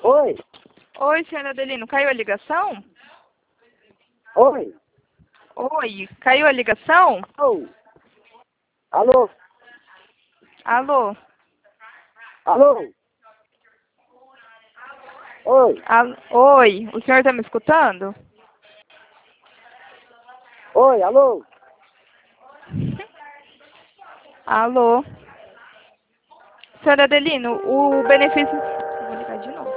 Oi, Oi, senhor Adelino, caiu a ligação? oi, Oi, caiu a ligação? oh. Alô, Alô? alô, oi, Oi, o senhor está me escutando? oi, alô, Alô? Senhor Adelino, o benefício... Vou ligar de novo.